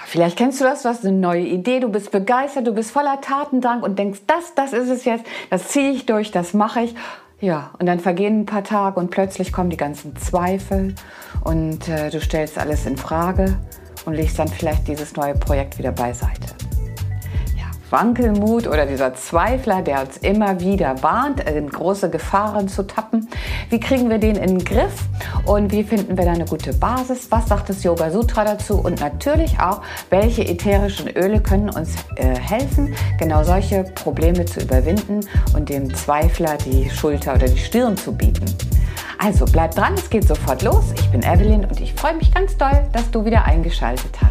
Vielleicht kennst du das, du hast eine neue Idee, du bist begeistert, du bist voller Tatendrang und denkst, das ist es jetzt, das ziehe ich durch, das mache ich. Ja, und dann vergehen ein paar Tage und plötzlich kommen die ganzen Zweifel und du stellst alles in Frage und legst dann vielleicht dieses neue Projekt wieder beiseite. Wankelmut oder dieser Zweifler, der uns immer wieder warnt, in große Gefahren zu tappen. Wie kriegen wir den in den Griff und wie finden wir da eine gute Basis? Was sagt das Yoga Sutra dazu? Und natürlich auch, welche ätherischen Öle können uns helfen, genau solche Probleme zu überwinden und dem Zweifler die Schulter oder die Stirn zu bieten. Also bleib dran, es geht sofort los. Ich bin Evelyn und ich freue mich ganz doll, dass du wieder eingeschaltet hast.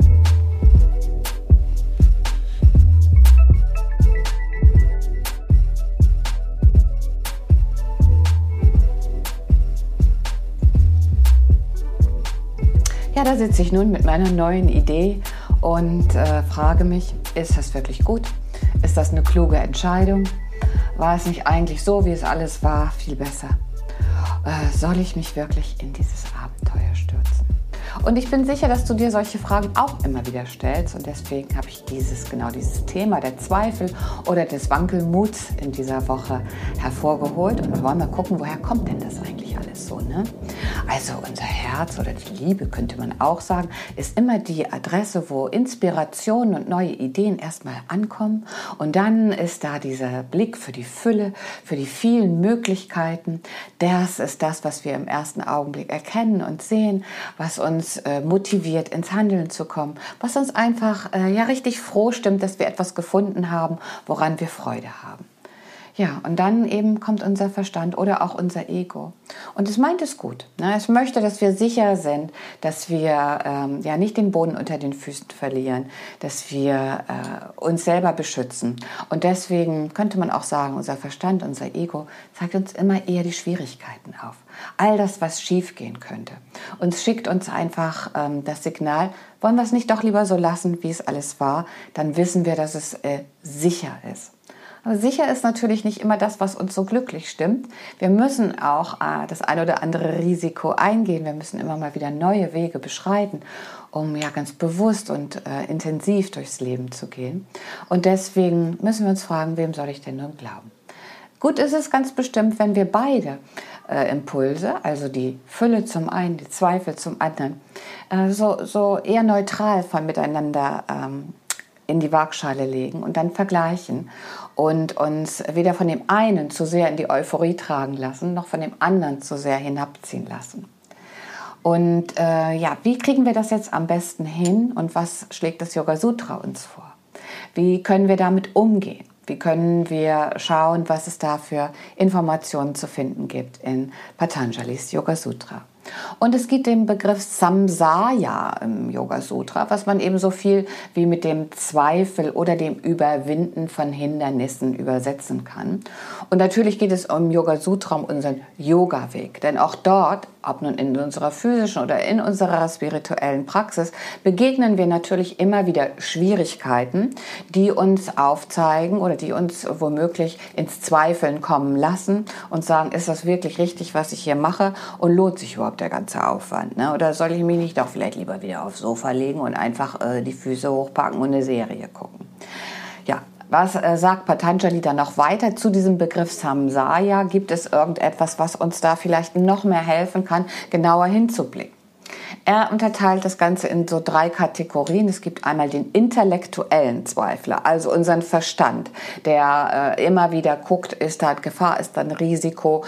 Ja, da sitze ich nun mit meiner neuen Idee und frage mich, ist das wirklich gut? Ist das eine kluge Entscheidung? War es nicht eigentlich so, wie es alles war, viel besser? Soll ich mich wirklich in dieses Abenteuer stürzen? Und ich bin sicher, dass du dir solche Fragen auch immer wieder stellst und deswegen habe ich dieses Thema der Zweifel oder des Wankelmuts in dieser Woche hervorgeholt und wir wollen mal gucken, woher kommt denn das eigentlich alles so, ne? Also unser Herz oder die Liebe, könnte man auch sagen, ist immer die Adresse, wo Inspirationen und neue Ideen erstmal ankommen und dann ist da dieser Blick für die Fülle, für die vielen Möglichkeiten. Das ist das, was wir im ersten Augenblick erkennen und sehen, was uns motiviert, ins Handeln zu kommen, was uns einfach richtig froh stimmt, dass wir etwas gefunden haben, woran wir Freude haben. Ja, und dann eben kommt unser Verstand oder auch unser Ego. Und es meint es gut. Ne? Es möchte, dass wir sicher sind, dass wir nicht den Boden unter den Füßen verlieren, dass wir uns selber beschützen. Und deswegen könnte man auch sagen, unser Verstand, unser Ego zeigt uns immer eher die Schwierigkeiten auf. All das, was schief gehen könnte. Und es schickt uns einfach das Signal, wollen wir es nicht doch lieber so lassen, wie es alles war, dann wissen wir, dass es sicher ist. Aber sicher ist natürlich nicht immer das, was uns so glücklich stimmt. Wir müssen auch das ein oder andere Risiko eingehen. Wir müssen immer mal wieder neue Wege beschreiten, um ganz bewusst und intensiv durchs Leben zu gehen. Und deswegen müssen wir uns fragen, wem soll ich denn nun glauben? Gut ist es ganz bestimmt, wenn wir beide Impulse, also die Fülle zum einen, die Zweifel zum anderen, so eher neutral von miteinander in die Waagschale legen und dann vergleichen und uns weder von dem einen zu sehr in die Euphorie tragen lassen, noch von dem anderen zu sehr hinabziehen lassen. Und wie kriegen wir das jetzt am besten hin und was schlägt das Yoga Sutra uns vor? Wie können wir damit umgehen? Wie können wir schauen, was es da für Informationen zu finden gibt in Patanjalis Yoga Sutra? Und es gibt den Begriff Samsaya im Yoga Sutra, was man eben so viel wie mit dem Zweifel oder dem Überwinden von Hindernissen übersetzen kann. Und natürlich geht es im Yoga Sutra um unseren Yoga-Weg, denn auch dort, ob nun in unserer physischen oder in unserer spirituellen Praxis, begegnen wir natürlich immer wieder Schwierigkeiten, die uns aufzeigen oder die uns womöglich ins Zweifeln kommen lassen und sagen, ist das wirklich richtig, was ich hier mache und lohnt sich überhaupt der ganze Aufwand? Ne? Oder soll ich mich nicht doch vielleicht lieber wieder aufs Sofa legen und einfach die Füße hochpacken und eine Serie gucken? Ja, was sagt Patanjali dann noch weiter zu diesem Begriff Samsaya? Gibt es irgendetwas, was uns da vielleicht noch mehr helfen kann, genauer hinzublicken? Er unterteilt das Ganze in so 3 Kategorien. Es gibt einmal den intellektuellen Zweifler, also unseren Verstand, der immer wieder guckt, ist da Gefahr, ist da ein Risiko,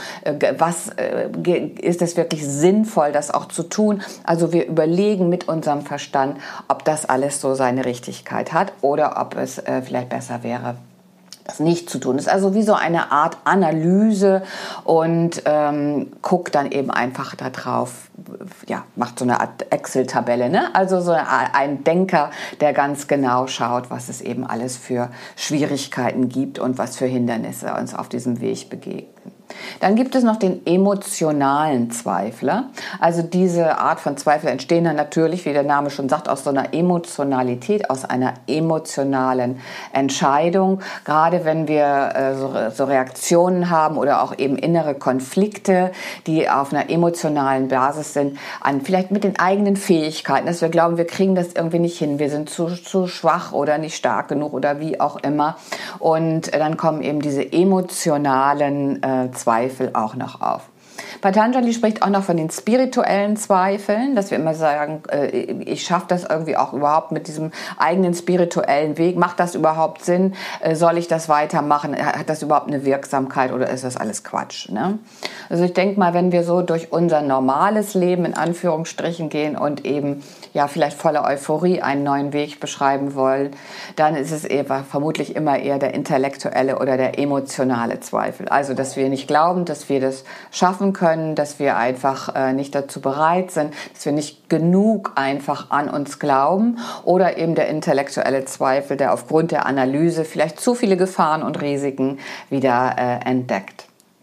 ist es wirklich sinnvoll, das auch zu tun? Also wir überlegen mit unserem Verstand, ob das alles so seine Richtigkeit hat oder ob es vielleicht besser wäre, das nicht zu tun. Das ist also wie so eine Art Analyse und guckt dann eben einfach da drauf, macht so eine Art Excel-Tabelle, ne? Also so ein Denker, der ganz genau schaut, was es eben alles für Schwierigkeiten gibt und was für Hindernisse uns auf diesem Weg begegnen. Dann gibt es noch den emotionalen Zweifler. Also diese Art von Zweifel entstehen dann natürlich, wie der Name schon sagt, aus so einer Emotionalität, aus einer emotionalen Entscheidung. Gerade wenn wir so Reaktionen haben oder auch eben innere Konflikte, die auf einer emotionalen Basis sind, vielleicht mit den eigenen Fähigkeiten, dass wir glauben, wir kriegen das irgendwie nicht hin, wir sind zu schwach oder nicht stark genug oder wie auch immer. Und dann kommen eben diese emotionalen Zweifel auch noch auf. Patanjali spricht auch noch von den spirituellen Zweifeln, dass wir immer sagen, ich schaffe das irgendwie auch überhaupt mit diesem eigenen spirituellen Weg. Macht das überhaupt Sinn? Soll ich das weitermachen? Hat das überhaupt eine Wirksamkeit oder ist das alles Quatsch? Ne? Also ich denke mal, wenn wir so durch unser normales Leben in Anführungsstrichen gehen und eben ja vielleicht voller Euphorie einen neuen Weg beschreiben wollen, dann ist es vermutlich immer eher der intellektuelle oder der emotionale Zweifel. Also dass wir nicht glauben, dass wir das schaffen können, dass wir einfach nicht dazu bereit sind, dass wir nicht genug einfach an uns glauben, oder eben der intellektuelle Zweifel, der aufgrund der Analyse vielleicht zu viele Gefahren und Risiken wieder entdeckt.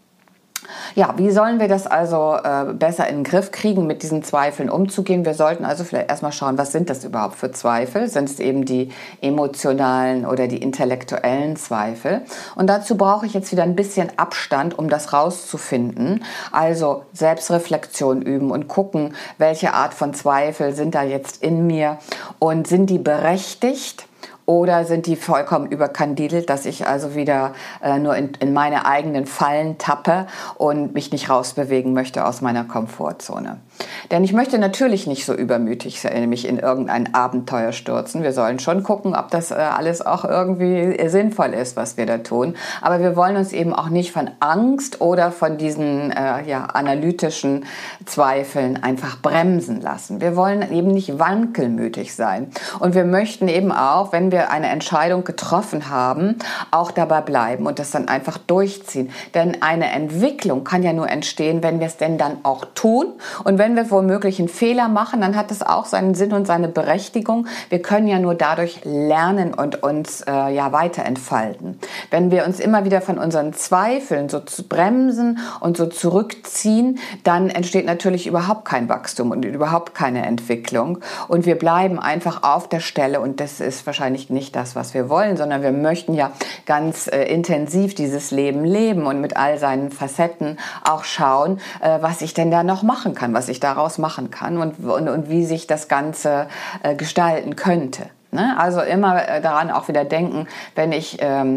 Ja, wie sollen wir das also besser in den Griff kriegen, mit diesen Zweifeln umzugehen? Wir sollten also vielleicht erstmal schauen, was sind das überhaupt für Zweifel? Sind es eben die emotionalen oder die intellektuellen Zweifel? Und dazu brauche ich jetzt wieder ein bisschen Abstand, um das rauszufinden. Also Selbstreflexion üben und gucken, welche Art von Zweifel sind da jetzt in mir und sind die berechtigt? Oder sind die vollkommen überkandidelt, dass ich also wieder nur in meine eigenen Fallen tappe und mich nicht rausbewegen möchte aus meiner Komfortzone? Denn ich möchte natürlich nicht so übermütig mich in irgendein Abenteuer stürzen. Wir sollen schon gucken, ob das alles auch irgendwie sinnvoll ist, was wir da tun. Aber wir wollen uns eben auch nicht von Angst oder von diesen analytischen Zweifeln einfach bremsen lassen. Wir wollen eben nicht wankelmütig sein. Und wir möchten eben auch, wenn wir eine Entscheidung getroffen haben, auch dabei bleiben und das dann einfach durchziehen. Denn eine Entwicklung kann ja nur entstehen, wenn wir es denn dann auch tun. Und wenn wir womöglich einen Fehler machen, dann hat es auch seinen Sinn und seine Berechtigung. Wir können ja nur dadurch lernen und uns weiter entfalten. Wenn wir uns immer wieder von unseren Zweifeln so zu bremsen und so zurückziehen, dann entsteht natürlich überhaupt kein Wachstum und überhaupt keine Entwicklung. Und wir bleiben einfach auf der Stelle und das ist wahrscheinlich nicht das, was wir wollen, sondern wir möchten ja ganz intensiv dieses Leben leben und mit all seinen Facetten auch schauen, was ich denn da noch machen kann, was ich daraus machen kann und wie sich das Ganze gestalten könnte. Ne? Also immer daran auch wieder denken, wenn ich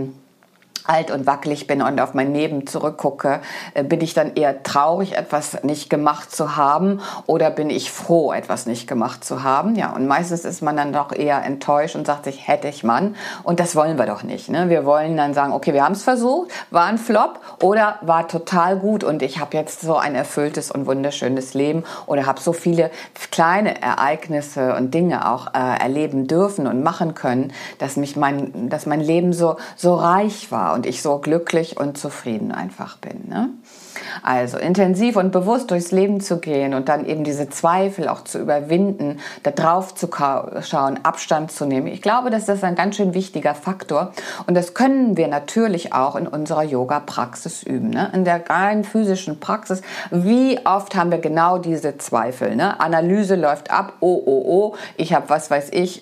alt und wackelig bin und auf mein Leben zurückgucke, bin ich dann eher traurig, etwas nicht gemacht zu haben, oder bin ich froh, etwas nicht gemacht zu haben? Ja, und meistens ist man dann doch eher enttäuscht und sagt sich, hätte ich Mann. Und das wollen wir doch nicht. Ne? Wir wollen dann sagen, okay, wir haben es versucht, war ein Flop oder war total gut und ich habe jetzt so ein erfülltes und wunderschönes Leben oder habe so viele kleine Ereignisse und Dinge auch erleben dürfen und machen können, dass mein Leben so reich war und ich so glücklich und zufrieden einfach bin. Ne? Also intensiv und bewusst durchs Leben zu gehen und dann eben diese Zweifel auch zu überwinden, da drauf zu schauen, Abstand zu nehmen. Ich glaube, dass das ein ganz schön wichtiger Faktor und das können wir natürlich auch in unserer Yoga-Praxis üben. Ne? In der rein physischen Praxis, wie oft haben wir genau diese Zweifel? Ne? Analyse läuft ab, ich habe, was weiß ich,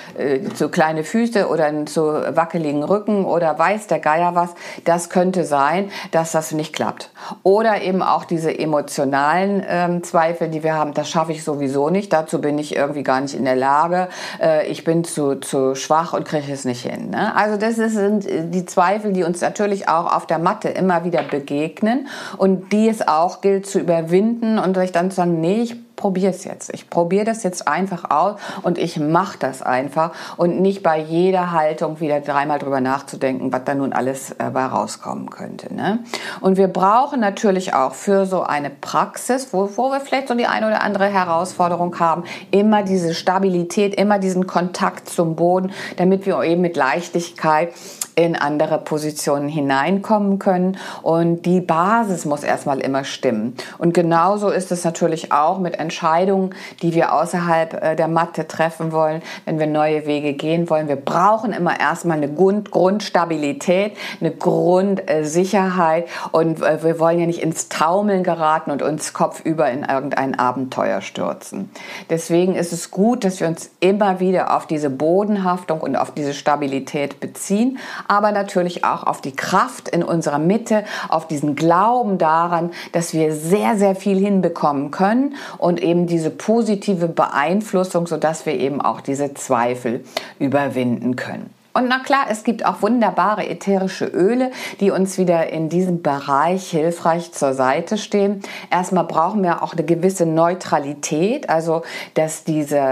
zu kleine Füße oder einen zu wackeligen Rücken oder weiß der Geier was. Das könnte sein, dass das nicht klappt. Oder eben auch diese emotionalen Zweifel, die wir haben, das schaffe ich sowieso nicht, dazu bin ich irgendwie gar nicht in der Lage, ich bin zu schwach und kriege es nicht hin. Ne? Also das sind die Zweifel, die uns natürlich auch auf der Matte immer wieder begegnen und die es auch gilt zu überwinden und sich dann zu sagen, nee, ich probiere es jetzt. Ich probiere das jetzt einfach aus und ich mache das einfach und nicht bei jeder Haltung wieder dreimal drüber nachzudenken, was da nun alles bei rauskommen könnte. Ne? Und wir brauchen natürlich auch für so eine Praxis, wo wir vielleicht so die eine oder andere Herausforderung haben, immer diese Stabilität, immer diesen Kontakt zum Boden, damit wir eben mit Leichtigkeit in andere Positionen hineinkommen können und die Basis muss erstmal immer stimmen. Und genauso ist es natürlich auch mit Entscheidungen, die wir außerhalb der Matte treffen wollen, wenn wir neue Wege gehen wollen. Wir brauchen immer erstmal eine Grundstabilität, eine Grundsicherheit und wir wollen ja nicht ins Taumeln geraten und uns kopfüber in irgendein Abenteuer stürzen. Deswegen ist es gut, dass wir uns immer wieder auf diese Bodenhaftung und auf diese Stabilität beziehen, aber natürlich auch auf die Kraft in unserer Mitte, auf diesen Glauben daran, dass wir sehr, sehr viel hinbekommen können und eben diese positive Beeinflussung, sodass wir eben auch diese Zweifel überwinden können. Und na klar, es gibt auch wunderbare ätherische Öle, die uns wieder in diesem Bereich hilfreich zur Seite stehen. Erstmal brauchen wir auch eine gewisse Neutralität, also dass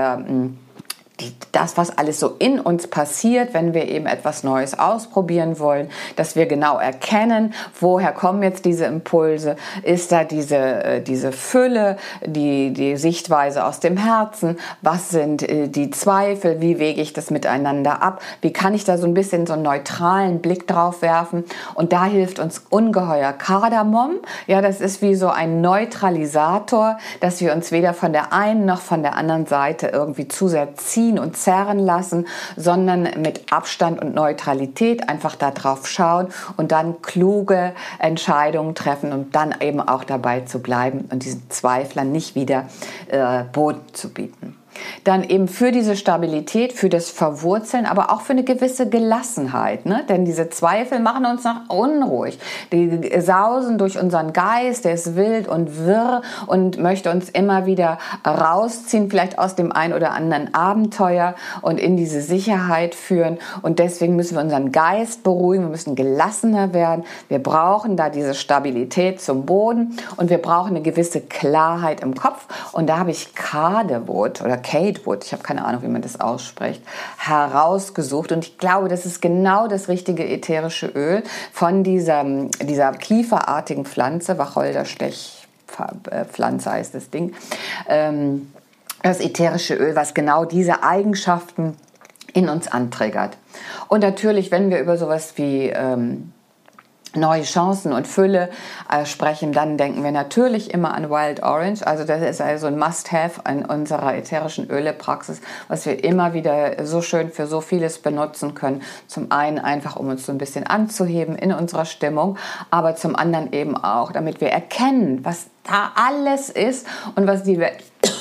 das, was alles so in uns passiert, wenn wir eben etwas Neues ausprobieren wollen, dass wir genau erkennen, woher kommen jetzt diese Impulse, ist da diese Fülle, die Sichtweise aus dem Herzen, was sind die Zweifel, wie wege ich das miteinander ab, wie kann ich da so ein bisschen so einen neutralen Blick drauf werfen und da hilft uns ungeheuer Kardamom, ja, das ist wie so ein Neutralisator, dass wir uns weder von der einen noch von der anderen Seite irgendwie zu sehr ziehen und zerren lassen, sondern mit Abstand und Neutralität einfach da drauf schauen und dann kluge Entscheidungen treffen und dann eben auch dabei zu bleiben und diesen Zweiflern nicht wieder Boden zu bieten. Dann eben für diese Stabilität, für das Verwurzeln, aber auch für eine gewisse Gelassenheit, ne? Denn diese Zweifel machen uns noch unruhig. Die sausen durch unseren Geist, der ist wild und wirr und möchte uns immer wieder rausziehen, vielleicht aus dem ein oder anderen Abenteuer und in diese Sicherheit führen. Und deswegen müssen wir unseren Geist beruhigen, wir müssen gelassener werden. Wir brauchen da diese Stabilität zum Boden und wir brauchen eine gewisse Klarheit im Kopf. Und da habe ich Cadewood oder Cadewood, ich habe keine Ahnung, wie man das ausspricht, herausgesucht. Und ich glaube, das ist genau das richtige ätherische Öl von dieser kieferartigen Pflanze, Wacholderstechpflanze heißt das Ding. Das ätherische Öl, was genau diese Eigenschaften in uns antriggert. Und natürlich, wenn wir über sowas wie neue Chancen und Fülle sprechen, dann denken wir natürlich immer an Wild Orange. Also das ist also ein Must-Have in unserer ätherischen Öle-Praxis, was wir immer wieder so schön für so vieles benutzen können. Zum einen einfach, um uns so ein bisschen anzuheben in unserer Stimmung, aber zum anderen eben auch, damit wir erkennen, was da alles ist und was die Welt,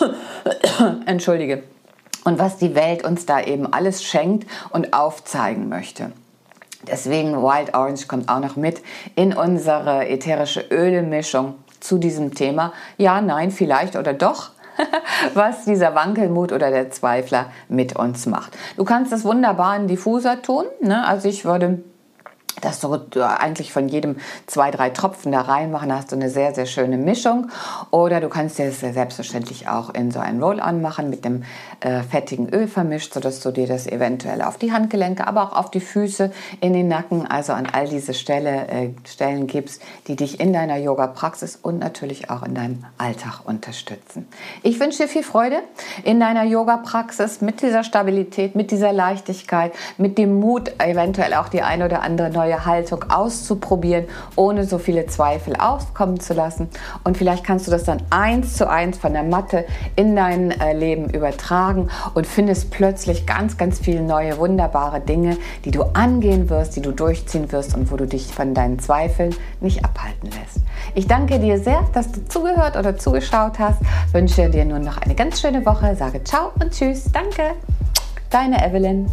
und was die Welt uns da eben alles schenkt und aufzeigen möchte. Deswegen Wild Orange kommt auch noch mit in unsere ätherische Öle-Mischung zu diesem Thema. Ja, nein, vielleicht oder doch, was dieser Wankelmut oder der Zweifler mit uns macht. Du kannst das wunderbar in Diffuser tun, ne? Also ich würde das so eigentlich von jedem 2-3 Tropfen da reinmachen, da hast du eine sehr, sehr schöne Mischung. Oder du kannst dir das selbstverständlich auch in so ein Roll-on machen mit dem fettigen Öl vermischt, sodass du dir das eventuell auf die Handgelenke, aber auch auf die Füße, in den Nacken, also an all diese Stellen gibst, die dich in deiner Yoga-Praxis und natürlich auch in deinem Alltag unterstützen. Ich wünsche dir viel Freude in deiner Yoga-Praxis mit dieser Stabilität, mit dieser Leichtigkeit, mit dem Mut, eventuell auch die eine oder andere neue Haltung auszuprobieren, ohne so viele Zweifel aufkommen zu lassen. Und vielleicht kannst du das dann 1:1 von der Matte in dein Leben übertragen und findest plötzlich ganz, ganz viele neue, wunderbare Dinge, die du angehen wirst, die du durchziehen wirst und wo du dich von deinen Zweifeln nicht abhalten lässt. Ich danke dir sehr, dass du zugehört oder zugeschaut hast. Wünsche dir nun noch eine ganz schöne Woche. Sage ciao und tschüss. Danke. Deine Evelyn.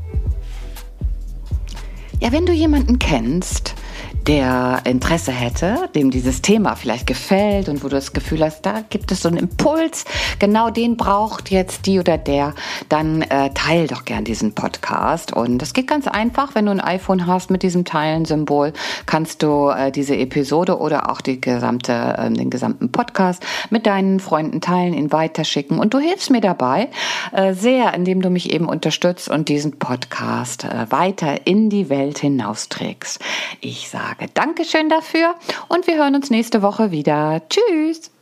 Ja, wenn du jemanden kennst, der Interesse hätte, dem dieses Thema vielleicht gefällt und wo du das Gefühl hast, da gibt es so einen Impuls, genau den braucht jetzt die oder der, dann teil doch gern diesen Podcast. Und das geht ganz einfach, wenn du ein iPhone hast mit diesem Teilen-Symbol, kannst du diese Episode oder auch den gesamten Podcast mit deinen Freunden teilen, ihn weiterschicken. Und du hilfst mir dabei sehr, indem du mich eben unterstützt und diesen Podcast weiter in die Welt hinausträgst. Ich sage Dankeschön dafür und wir hören uns nächste Woche wieder. Tschüss!